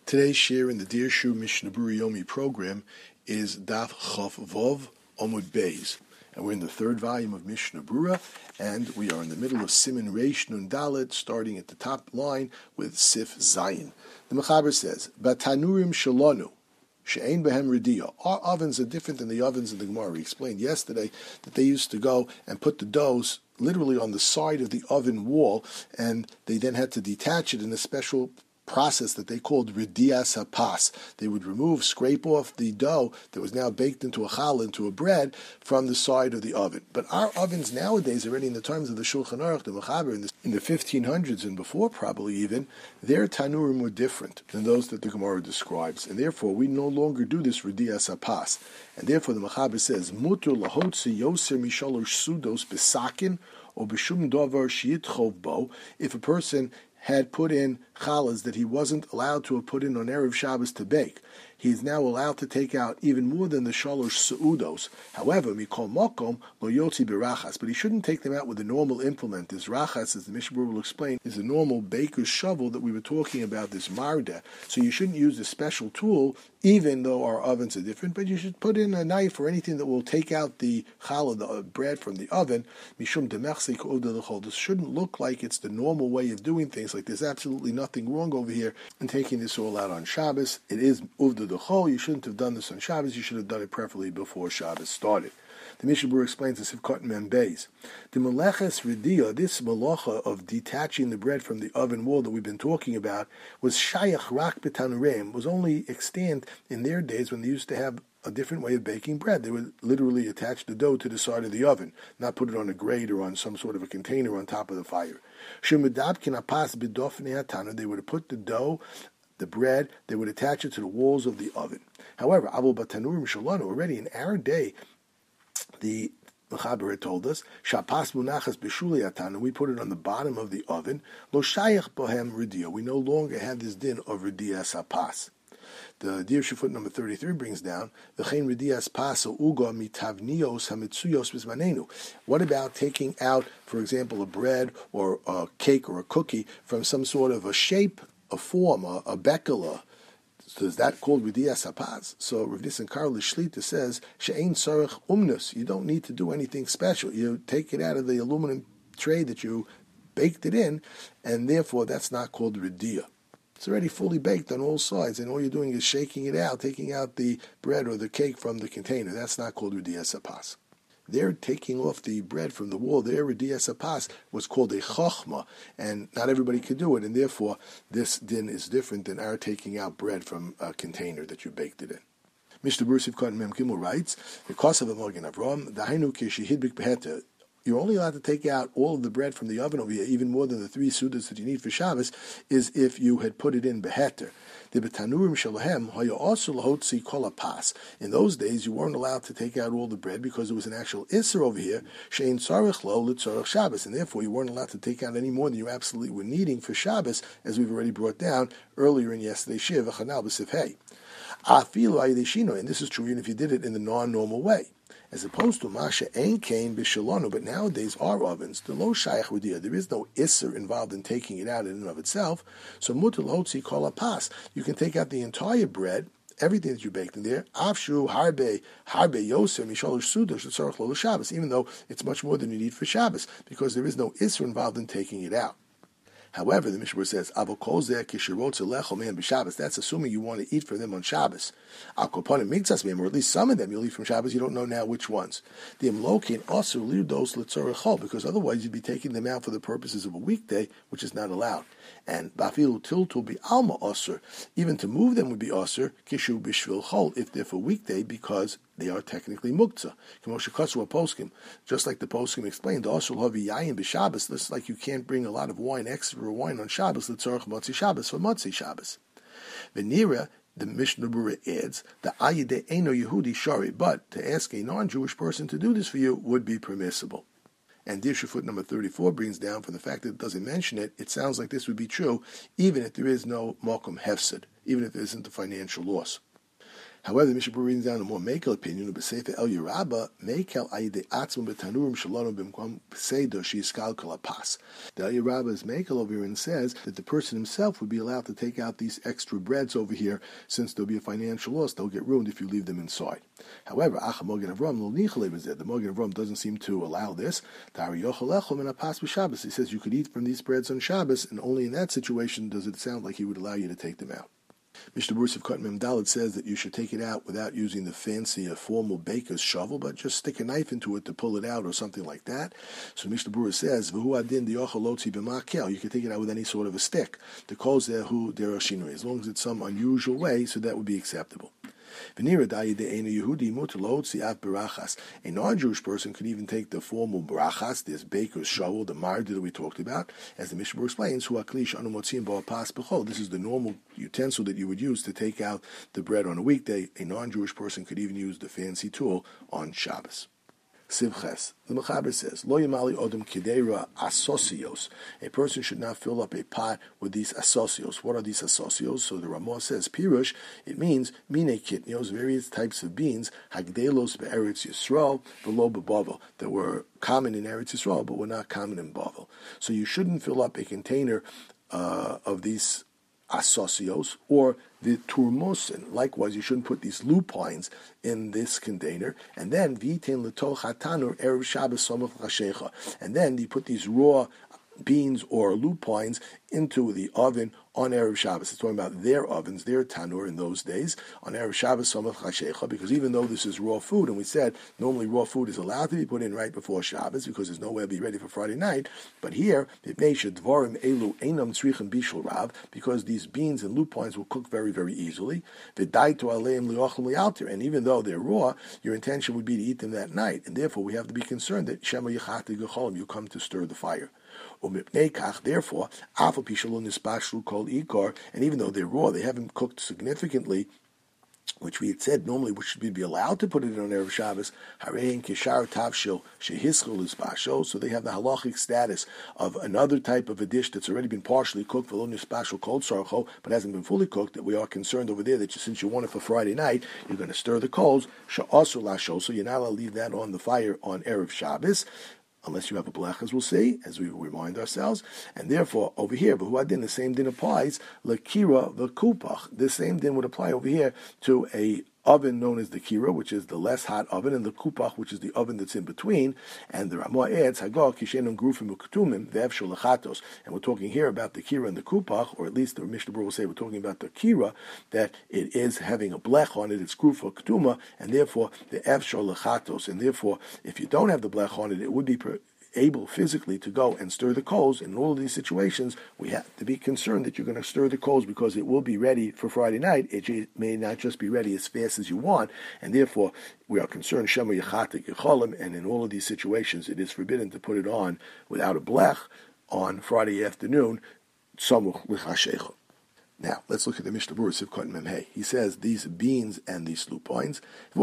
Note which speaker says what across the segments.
Speaker 1: Today's share in the Dear Shu Mishnah Berurah Yomi program is Daf Chav Vov Amud Beis. And we're in the third volume of Mishnah Berurah, and we are in the middle of Siman Reish Nun Dalet, starting at the top line with Sif Zayin. The Mechaber says, Batanurim Shalonu, She'ein Behem Rediyah. Our ovens are different than the ovens in the Gemara. We explained yesterday that they used to go and put the doughs literally on the side of the oven wall, and they then had to detach it in a special process that they called Rediyas HaPas. They would scrape off the dough that was now baked into a challah, into a bread, from the side of the oven. But our ovens nowadays, already in the times of the Shulchan Aruch, the Mechaber, in the 1500s and before probably even, their tanurim were different than those that the Gemara describes. And therefore, we no longer do this Rediyas HaPas. And therefore, the Mechaber says, Mutur lahotzi yoser mishalosh sudos besakin or b'shum davar sheyitchov bo. If a person had put in challahs that he wasn't allowed to have put in on Erev Shabbos to bake, he is now allowed to take out even more than the shalosh seudos. However, mikol mokom lo yotzi berachas, but he shouldn't take them out with a normal implement. This rachas, as the Mishnah Berurah will explain, is a normal baker's shovel that we were talking about, this marda. So you shouldn't use this special tool, even though our ovens are different, but you should put in a knife or anything that will take out the challah, the bread from the oven. Mishum demechsik uvda l'chol. This shouldn't look like it's the normal way of doing things. Like there's absolutely nothing wrong over here in taking this all out on Shabbos. It is uvda l'chol. You shouldn't have done this on Shabbos. You should have done it preferably before Shabbos started. The Mishnah Berurah explains this of Cotton Mem Beis. The Meleches Rediyah, this malacha of detaching the bread from the oven wall that we've been talking about, was shayach rak b'tanurim, was only extant in their days when they used to have a different way of baking bread. They would literally attach the dough to the side of the oven, not put it on a grate or on some sort of a container on top of the fire. They would have put the dough, the bread, they would attach it to the walls of the oven. However, Avol Batanurim Shalanu, already in our day, the Mechaber had told us, Shapas Munachas B'Shuli Atanu, we put it on the bottom of the oven, Lo Shayach Bohem Rediyah, we no longer have this din of Rediyas HaPas. The Dear Shu number 33 brings down, V'chein Rediyas Pas Uga Mitavnios Hamitzuyos Bismanenu. What about taking out, for example, a bread or a cake or a cookie from some sort of a shape, a form, a bekela? So is that called Rediyas HaPas? So Rav Nissen Karel Shlita says, She'ein tzarech umnus. You don't need to do anything special. You take it out of the aluminum tray that you baked it in, and therefore that's not called Rediyah. It's already fully baked on all sides, and all you're doing is shaking it out, taking out the bread or the cake from the container. That's not called Rediyas HaPas. Their taking off the bread from the wall, their Rediyas HaPas, was called a chochma, and not everybody could do it, and therefore this din is different than our taking out bread from a container that you baked it in. Mishnah Berurah Sif Mem Gimel writes, "Because of a Morgan Avram, dahainu kishihidbik beheta." You're only allowed to take out all of the bread from the oven over here, even more than the 3 sudas that you need for Shabbos, is if you had put it in beheter. In those days, you weren't allowed to take out all the bread because there was an actual isser over here, shein tzarech lo l'tzarech Shabbos, and therefore you weren't allowed to take out any more than you absolutely were needing for Shabbos, as we've already brought down earlier in yesterday's shir, v'chanal b'sif hey. And this is true even if you did it in the non-normal way. As opposed to Masha Ein Kain B'Shalonu, but nowadays our ovens, the Lo Shayach Rediyah, there is no Isser involved in taking it out in and of itself, so Mutar Lotzi Kol HaPas, you can take out the entire bread, everything that you baked in there, Avshu Harbe Yoser Mishalosh Sudosh Tzarech Lo Shabbos, even though it's much more than you need for Shabbos, because there is no Isser involved in taking it out. However, the Mishnah says, that's assuming you want to eat for them on Shabbos. Or at least some of them you'll eat from Shabbos, you don't know now which ones. Because otherwise you'd be taking them out for the purposes of a weekday, which is not allowed. And even to move them would be asur, if they're for weekday, because they are technically muktzah. Just like the poskim explained, just like you can't bring a lot of wine, extra wine on Shabbos, l'tzorach motzi Shabbos, for motzi Shabbos. Venira, the Mishnah Berurah adds, the ayide eno Yehudi shari, but to ask a non-Jewish person to do this for you would be permissible. And Dear Shu number 34 brings down, from the fact that it doesn't mention it, it sounds like this would be true, even if there is no mokum hefsed, even if there isn't a financial loss. However, the Mishnah Berurah reading down the more Mekel opinion of B'Sefer El Yerabba, Mekel Ayidei Atzmum B'Tanurim Shalom B'Mkom Pseido Shiskal Kalapas. The El Yerabba is Mekel over here and says that the person himself would be allowed to take out these extra breads over here, since there'll be a financial loss. They'll get ruined if you leave them inside. However, the Mogen Avram doesn't seem to allow this. He says you could eat from these breads on Shabbos, and only in that situation does it sound like he would allow you to take them out. Mishnah Berurah Sivkot Mem Dalet says that you should take it out without using the fancy formal baker's shovel, but just stick a knife into it to pull it out or something like that. So Mishnah Berurah says, "V'hu adin diyochel lotzi b'makel." You can take it out with any sort of a stick. The calls there who derashinui, as long as it's some unusual way, so that would be acceptable. A non-Jewish person could even take the formal brachas, this baker's shovel, the marda that we talked about, as the Mishnah explains. This is the normal utensil that you would use to take out the bread on a weekday. A non-Jewish person could even use the fancy tool on Shabbos. Sivches. The Mechaber says, Lo yamali odom kidera asocios. A person should not fill up a pot with these asocios. What are these asocios? So the Ramah says, Pirush, it means mine kitnios, various types of beans, hagdelos be'eretz Yisrael, v'lo be'bavel, that were common in Eretz Yisrael, but were not common in Bavel. So you shouldn't fill up a container of these asocios or the turmosin. Likewise, you shouldn't put these lupines in this container. And then v'yitin l'toch hatanur erev Shabbos somoch l'chashecha. And then you put these raw beans or lupines into the oven on Erev Shabbos. It's talking about their ovens, their tanur in those days, on Erev Shabbos somoch l'chashecha, because even though this is raw food, and we said normally raw food is allowed to be put in right before Shabbos because there's no way to be ready for Friday night, but here, because these beans and lupines will cook very, very easily, and even though they're raw, your intention would be to eat them that night, and therefore we have to be concerned that you come to stir the fire. Therefore, and even though they're raw, they haven't cooked significantly, which we had said normally we should be allowed to put it on Erev Shabbos, so they have the halachic status of another type of a dish that's already been partially cooked, but hasn't been fully cooked, that we are concerned over there that since you want it for Friday night, you're going to stir the coals, so you're not allowed to leave that on the fire on Erev Shabbos, unless you have a blech, as we'll see, as we remind ourselves. And therefore, over here, v'huadin, the same din applies, l'kira v'kupach. The same din would apply over here to a oven known as the kira, which is the less hot oven, and the kupach, which is the oven that's in between. And the Ramah adds, Hagah kishenum grufim u'ketumim ve'evshul lechatos. And we're talking here about the kira and the kupach, or at least the Mishnah Berurah will say we're talking about the kira, that it is having a blech on it, it's grufa ketuma, and therefore the evshul lechatos. And therefore, if you don't have the blech on it, it would be able physically to go and stir the coals. In all of these situations, we have to be concerned that you're going to stir the coals because it will be ready for Friday night. It may not just be ready as fast as you want, and therefore we are concerned, Shema Yechatek Yecholim, and in all of these situations it is forbidden to put it on without a blech on Friday afternoon, Samuch L'chashecha. Now, let's look at the Mishnah Berurah Sivkot Memhei. He says these beans and these lupines,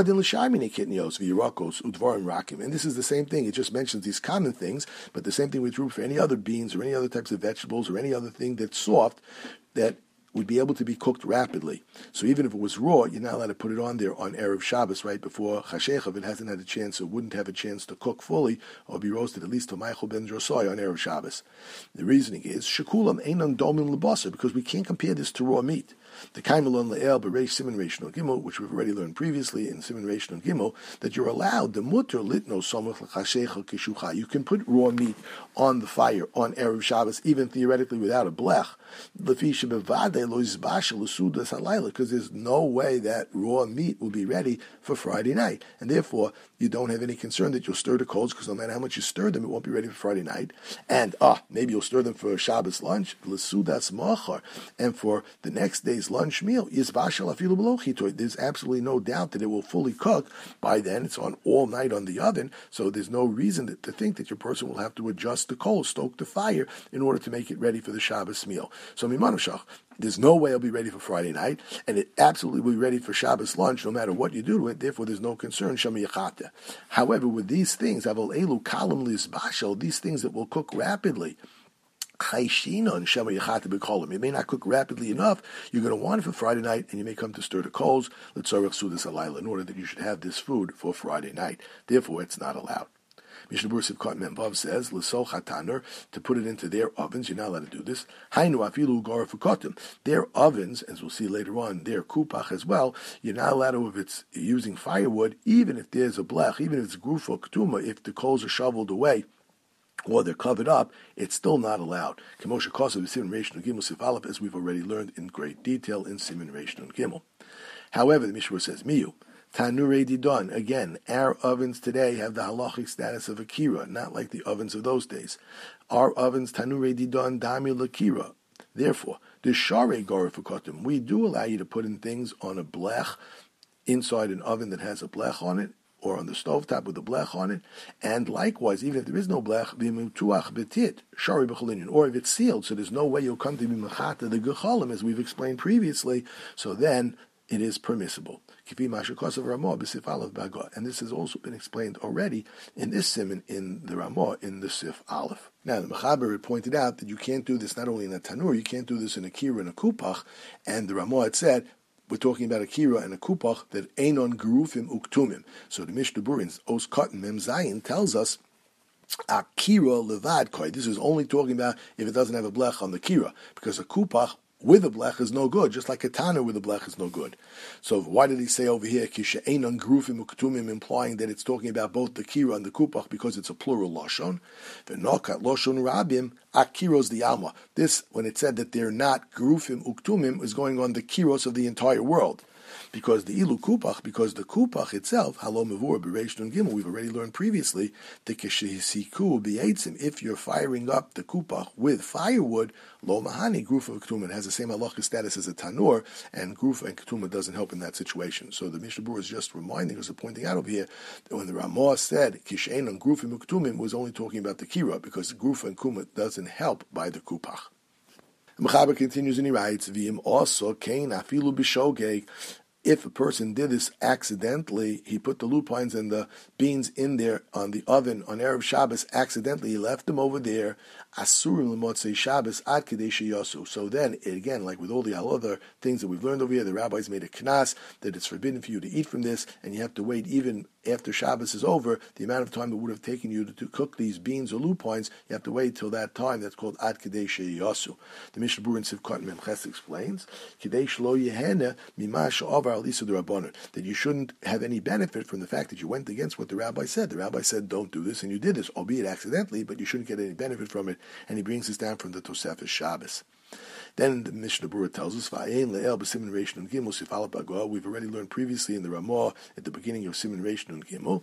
Speaker 1: and this is the same thing. It just mentions these common things, but the same thing we true for any other beans or any other types of vegetables or any other thing that's soft that would be able to be cooked rapidly. So even if it was raw, you're not allowed to put it on there on Erev Shabbos right before Chashecha. If it hasn't had a chance or wouldn't have a chance to cook fully or be roasted at least to Meichel ben Drosoi on Erev Shabbos. The reasoning is, Shekulam einam domin lebasa, because we can't compare this to raw meat. The Kaimelon Le'el B'Reish Siman Reish Nun Gimel, which we've already learned previously in Siman Reish Nun Gimel, that you're allowed the mutter litno somach l'chashecha kishucha. You can put raw meat on the fire on Erev Shabbos, even theoretically without a blech. Because there's no way that raw meat will be ready for Friday night, and therefore you don't have any concern that you'll stir the coals, because no matter how much you stir them, it won't be ready for Friday night. And maybe you'll stir them for a Shabbos lunch, and for the next day's lunch meal, there's absolutely no doubt that it will fully cook by then. It's on all night on the oven, so there's no reason to think that your person will have to adjust the coals, stoke the fire, in order to make it ready for the Shabbos meal. So Mimanushach, there's no way it'll be ready for Friday night, and it absolutely will be ready for Shabbos lunch, no matter what you do to it. Therefore, there's no concern. However, with these things, these things that will cook rapidly, It may not cook rapidly enough. You're going to want it for Friday night, and you may come to stir the coals, in order that you should have this food for Friday night. Therefore, it's not allowed. Mishnah Berurah Sivkot Mem Vav says, "L'soch hatanur," to put it into their ovens. You're not allowed to do this. Hainu afilu garafukotim. Their ovens, as we'll see later on, their kupach as well. You're not allowed to, if it's using firewood, even if there's a blech, even if it's grufa ketuma, if the coals are shoveled away or they're covered up, it's still not allowed. Kemoshe Kosev Siman Reish Nun Gimel Sif Aleph, as we've already learned in great detail in Siman Reish Nun Gimel. However, the Mishnah says, Miyu. Tanurei Didon. Again, our ovens today have the halachic status of a kira, not like the ovens of those days. Our ovens, Tanurei Didon, Dami Lakira. Therefore, the Sharei Gorifukotim, we do allow you to put in things on a blech, inside an oven that has a blech on it, or on the stovetop with a blech on it, and likewise, even if there is no blech, v'mutuach betit, shari b'cholinian, or if it's sealed, so there's no way you'll come to be mechata the gecholim, as we've explained previously, so then it is permissible. And this has also been explained already in this siman in the Ramah, in the Sif Aleph. Now, the Mechaber had pointed out that you can't do this not only in a tanur, you can't do this in a kira and a kupach, and the Ramah had said, we're talking about a kira and a kupach that einon gerufim uktumim. So the Mishnah Berurah in Os Katan Mem Zayin tells us, a kira levad koi. This is only talking about if it doesn't have a blech on the kira, because a kupach with a blech is no good, just like a tanner with a blech is no good. So why did he say over here, kishe'enon grufim uktumim, implying that it's talking about both the kira and the kupach, because it's a plural lashon? V'nokat lashon rabim, akiros the alma. This, when it said that they're not grufim uktumim, is going on the kiros of the entire world. Because the ilu kupach, because the kupach itself, halom mevur b'reish nun gimel, we've already learned previously, the keshisiku b'yeitzim, if you're firing up the kupach with firewood, lo mahani grufa ketuma, has the same halachic status as a tanur, and grufa and ketuma doesn't help in that situation. So the Mishnah Berurah is just reminding us, pointing out over here, that when the Ramah said kishein on grufim ketumim, was only talking about the kira, because grufa and kuma doesn't help by the kupach. The Mechaber continues and he writes, V'im also kain afilu b'shogeg. If a person did this accidentally, he put the lupines and the beans in there on the oven on Erev Shabbos accidentally, he left them over there, asurim l'motzei Shabbos ad kedei sheyasu. So then, again, like with all the other things that we've learned over here, the rabbis made a knas that it's forbidden for you to eat from this, and you have to wait even after Shabbos is over, the amount of time it would have taken you to cook these beans or lupines, you have to wait till that time. That's called ad kedei sheyasu. The Mishnah Berurah in Sivkot Mem Ches explains, kedei shlo yehena mima she'avar that you shouldn't have any benefit from the fact that you went against what the rabbi said. The rabbi said, don't do this, and you did this, albeit accidentally, but you shouldn't get any benefit from it. And he brings this down from the Tosefes Shabbos. Then the Mishnah Berurah tells us, we've already learned previously in the Ramah at the beginning of Siman Reish Nun Gimel,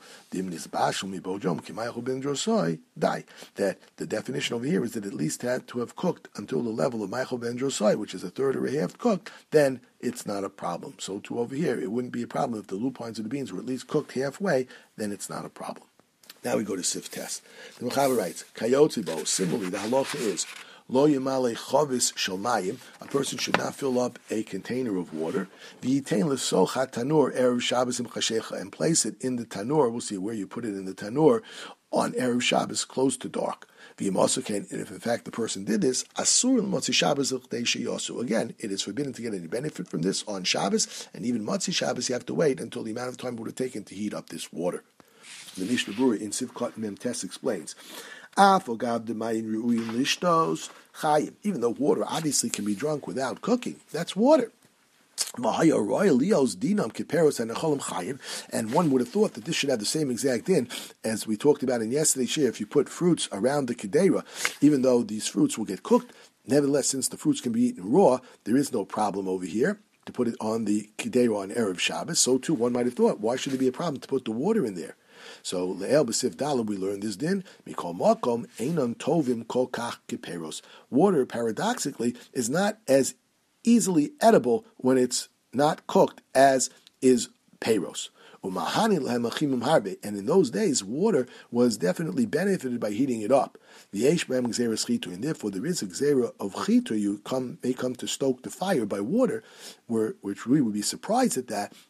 Speaker 1: that the definition over here is that at least had to have cooked until the level of Michael ben Drosai, which is a third or a half cooked, then it's not a problem. So to over here, it wouldn't be a problem if the lupines or the beans were at least cooked halfway, then it's not a problem. Now we go to Sif Test. The Mechaber writes, Kayotzibo, similarly, the halacha is, Lo yimale chavis shalmayim, a person should not fill up a container of water. V'yitain lesocha tanur erev Shabbos im chashecha, and place it in the tanur. We'll see where you put it in the tanur on erev Shabbos, close to dark. V'yim also can, and if in fact the person did this, asur l'motzi Shabbos l'chdei sheyasu. Again, it is forbidden to get any benefit from this on Shabbos, and even motzi Shabbos you have to wait until the amount of time it would have taken to heat up this water. The Mishnah Berurah in Sivkot Mem Tes explains, even though water obviously can be drunk without cooking, that's water. And one would have thought that this should have the same exact din as we talked about in yesterday's share. If you put fruits around the kedera, even though these fruits will get cooked, nevertheless, since the fruits can be eaten raw, there is no problem over here to put it on the kedera on Erev Shabbos. So too, one might have thought, why should there be a problem to put the water in there? So le'el b'sif daled we learned this din. Mikol makom einon tovim kol kach kiperos. Water, paradoxically, is not as easily edible when it's not cooked as is peros. Umahani lehem achimim harbe. And in those days, water was definitely benefited by heating it up. V'yesh b'hem gzeras chitu, and therefore there is a gzera of chitu. You may come to stoke the fire by water, which we would be surprised at that.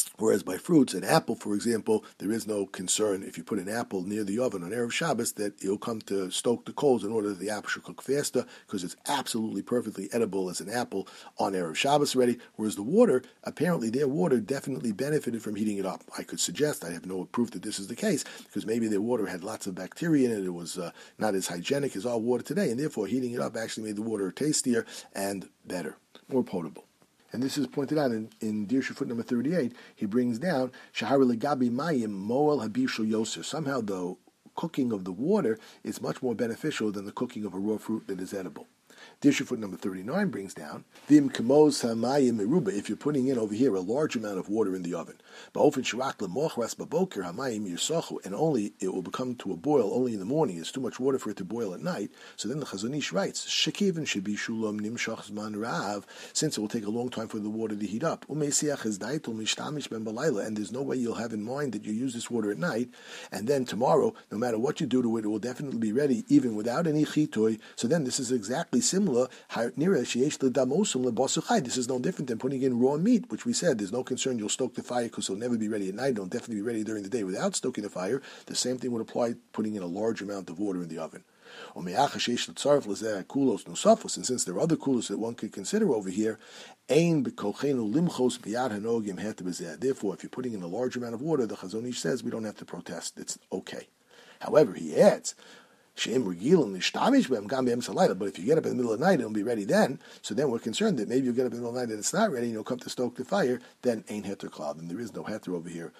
Speaker 1: Whereas by fruits, an apple, for example, there is no concern if you put an apple near the oven on Erev Shabbos that it'll come to stoke the coals in order that the apple should cook faster, because it's absolutely perfectly edible as an apple on Erev Shabbos already. Whereas the water, apparently their water definitely benefited from heating it up. I could suggest, I have no proof that this is the case, because maybe their water had lots of bacteria in it. It was not as hygienic as our water today, and therefore heating it up actually made the water tastier and better, more potable. And this is pointed out in Dirshu foot number 38. He brings down Shahar legabi mayim moel habishul yoser. Somehow the cooking of the water is much more beneficial than the cooking of a raw fruit that is edible. Dirshu foot number 39 brings down Vim kamos hamayim meruba. If you're putting in over here a large amount of water in the oven, ba'ofen shirak lemochras baboker hamayim yirsachu, and only it will become to a boil only in the morning. It's too much water for it to boil at night. So then the Chazon Ish writes shekivin shebi shulam nimshach zman rav, since it will take a long time for the water to heat up. Umeisiach is daitul mishtamish ben balayla, and there's no way you'll have in mind that you use this water at night, and then tomorrow, no matter what you do to it, it will definitely be ready even without any chitoy. So then this is exactly similar. This is no different than putting in raw meat, which we said there's no concern you'll stoke the fire because it'll never be ready at night. It'll definitely be ready during the day without stoking the fire. The same thing would apply putting in a large amount of water in the oven. And since there are other kulos that one could consider over here, therefore, if you're putting in a large amount of water, the Chazon Ish says we don't have to protest. It's okay. However, he adds, but if you get up in the middle of the night, it'll be ready then. So then we're concerned that maybe you'll get up in the middle of the night and it's not ready and you'll come to stoke the fire. Then ain't heter klal. And there is no heter over here.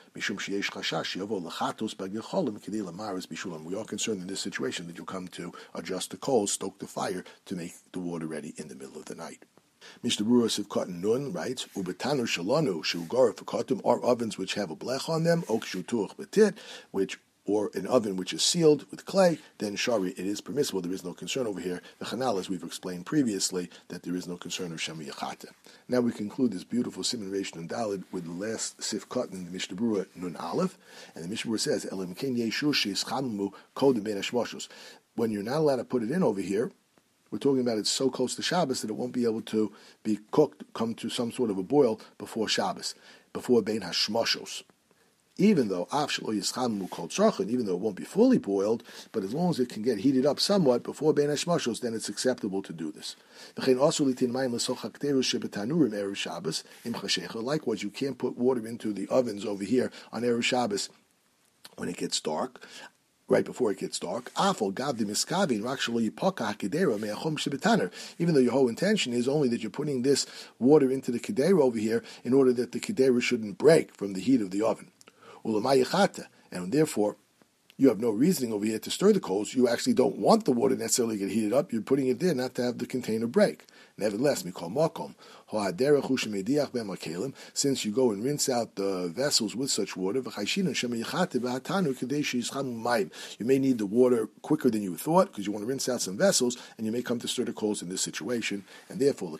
Speaker 1: We are concerned in this situation that you'll come to adjust the coals, stoke the fire to make the water ready in the middle of the night. Mishnah Berurah Sivkot Nun writes, Ubetanu shalanu shugara fakatum are ovens which have a blech on them, ok shutuach betit, or an oven which is sealed with clay, then shari, it is permissible. There is no concern over here. The Chanal, as we've explained previously, that there is no concern of Shemi Yachata. Now we conclude this beautiful Siman Reish Nun Daled with the last Sifkot in the Mishnah Berurah Nun Aleph, and the Mishnah Berurah says, Elim ken yeshu sheischamu kodem ben hashmoshos. When you're not allowed to put it in over here, we're talking about it's so close to Shabbos that it won't be able to be cooked, come to some sort of a boil before Shabbos, before ben hashmoshos. Even though even though it won't be fully boiled, but as long as it can get heated up somewhat before ben hashmashos, then it's acceptable to do this. Likewise, you can't put water into the ovens over here on Erev Shabbos when it gets dark, right before it gets dark. Even though your whole intention is only that you're putting this water into the kedera over here in order that the kedera shouldn't break from the heat of the oven. And therefore, you have no reasoning over here to stir the coals. You actually don't want the water necessarily to get heated up. You're putting it there not to have the container break. Nevertheless, since you go and rinse out the vessels with such water, you may need the water quicker than you thought because you want to rinse out some vessels, and you may come to stir the coals in this situation. And therefore,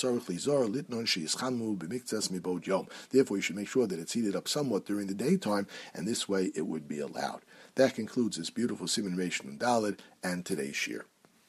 Speaker 1: you should make sure that it's heated up somewhat during the daytime, and this way it would be allowed. That concludes this beautiful Siman Reish Nun Daled and today's shir.